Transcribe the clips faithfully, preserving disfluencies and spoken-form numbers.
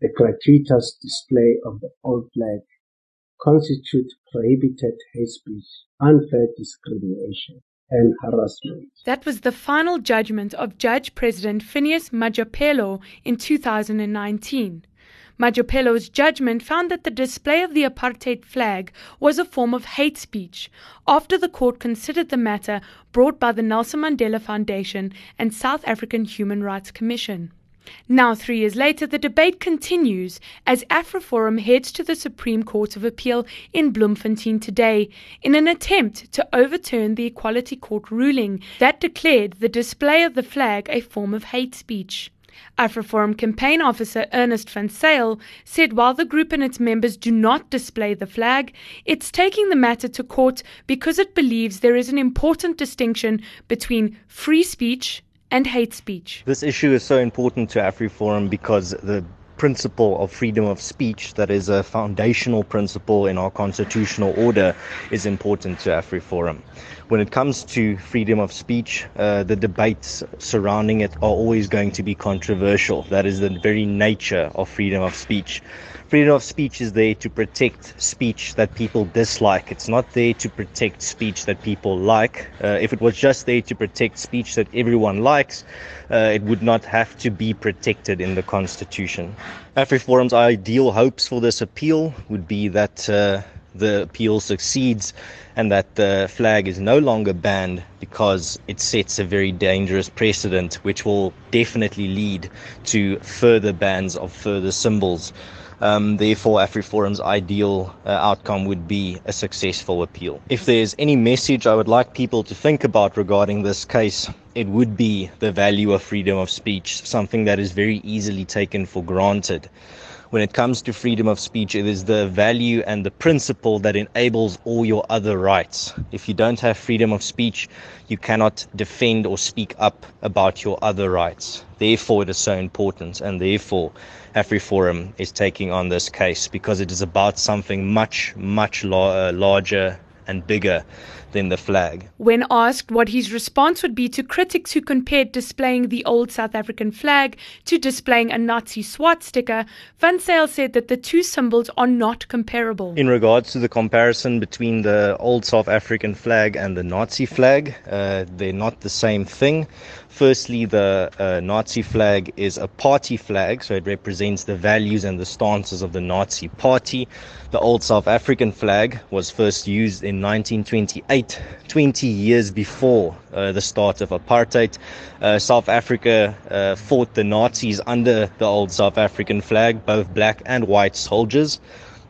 The gratuitous display of the old flag constitute prohibited hate speech, unfair discrimination, and harassment. That was the final judgment of Judge President Phineas Majapelo in two thousand nineteen. Majapelo's judgment found that the display of the apartheid flag was a form of hate speech after the court considered the matter brought by the Nelson Mandela Foundation and South African Human Rights Commission. Now, three years later, the debate continues as AfriForum heads to the Supreme Court of Appeal in Bloemfontein today in an attempt to overturn the Equality Court ruling that declared the display of the flag a form of hate speech. AfriForum campaign officer Ernest van Zyl said while the group and its members do not display the flag, it's taking the matter to court because it believes there is an important distinction between free speech and hate speech. This issue is so important to AfriForum because the principle of freedom of speech, that is a foundational principle in our constitutional order, is important to AfriForum. When it comes to freedom of speech, uh, the debates surrounding it are always going to be controversial. That is the very nature of freedom of speech. Freedom of speech is there to protect speech that people dislike. It's not there to protect speech that people like. Uh, if it was just there to protect speech that everyone likes, uh, it would not have to be protected in the Constitution. AfriForum's ideal hopes for this appeal would be that uh, the appeal succeeds and that the flag is no longer banned, because it sets a very dangerous precedent which will definitely lead to further bans of further symbols. Um, therefore, AfriForum's ideal uh, outcome would be a successful appeal. If there's any message I would like people to think about regarding this case, it would be the value of freedom of speech, something that is very easily taken for granted. When it comes to freedom of speech, it is the value and the principle that enables all your other rights. If you don't have freedom of speech, you cannot defend or speak up about your other rights. Therefore, it is so important, and therefore, AfriForum is taking on this case because it is about something much, much la- uh, larger and bigger than the flag. When asked what his response would be to critics who compared displaying the old South African flag to displaying a Nazi swastika, Van Zyl said that the two symbols are not comparable. In regards to the comparison between the old South African flag and the Nazi flag, uh, they're not the same thing. Firstly, the uh, Nazi flag is a party flag, so it represents the values and the stances of the Nazi party. The old South African flag was first used in nineteen twenty-eight, twenty years before uh, the start of apartheid. Uh, South Africa uh, fought the Nazis under the old South African flag, both black and white soldiers.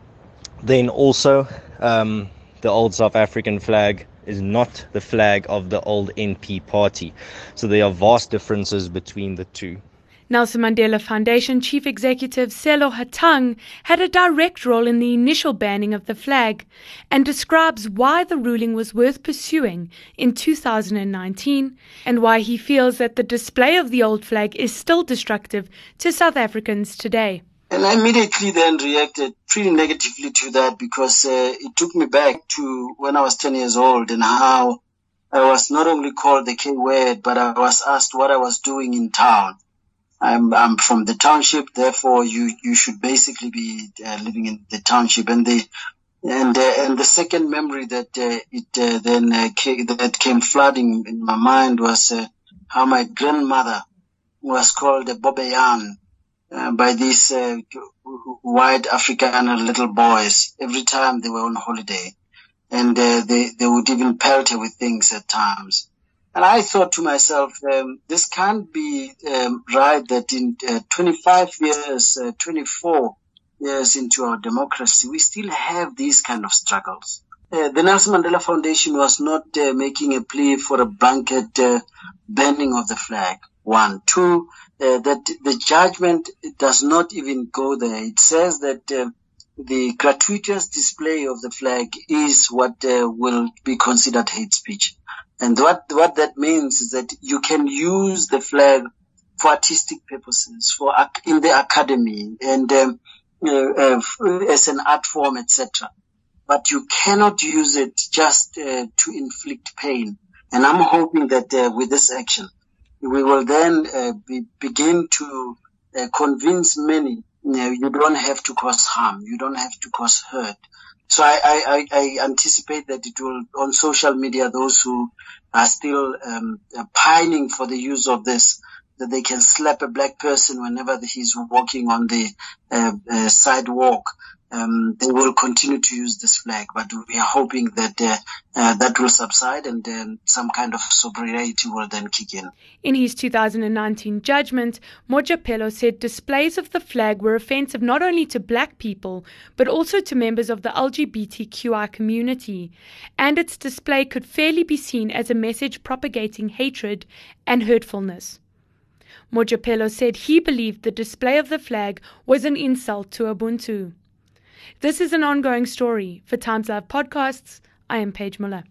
Then also, um, the old South African flag is not the flag of the old N P party. So there are vast differences between the two. Nelson Mandela Foundation Chief Executive Sello Hatang had a direct role in the initial banning of the flag and describes why the ruling was worth pursuing in two thousand nineteen and why he feels that the display of the old flag is still destructive to South Africans today. And I immediately then reacted pretty negatively to that because uh, it took me back to when I was ten years old and how I was not only called the K word, but I was asked what I was doing in town. I'm, I'm from the township, therefore you, you should basically be uh, living in the township. And the, and, uh, and the second memory that, uh, it, uh, then, uh, came, that came flooding in my mind was, uh, how my grandmother was called a Bobeyan, uh, by these, uh, white Afrikaner little boys every time they were on holiday. And, uh, they, they would even pelt her with things at times. And I thought to myself, um, this can't be um, right that in uh, twenty-five years, uh, twenty-four years into our democracy, we still have these kind of struggles. Uh, the Nelson Mandela Foundation was not uh, making a plea for a blanket uh, banning of the flag. One. Two, uh, that the judgment does not even go there. It says that uh, the gratuitous display of the flag is what uh, will be considered hate speech. And what, what that means is that you can use the flag for artistic purposes, for in the academy and um, uh, uh, as an art form, et cetera. But you cannot use it just uh, to inflict pain. And I'm hoping that uh, with this action, we will then uh, be, begin to uh, convince many you know, you don't have to cause harm. You don't have to cause hurt. So I, I, I anticipate that it will, on social media, those who are still um, pining for the use of this, that they can slap a black person whenever he's walking on the uh, uh, sidewalk. Um, they will continue to use this flag, but we are hoping that uh, uh, that will subside and then some kind of sobriety will then kick in. In his two thousand nineteen judgment, Mojapelo said displays of the flag were offensive not only to black people, but also to members of the L G B T Q I community, and its display could fairly be seen as a message propagating hatred and hurtfulness. Mojapelo said he believed the display of the flag was an insult to Ubuntu. This is an ongoing story. For Times Live Podcasts, I am Paige Muller.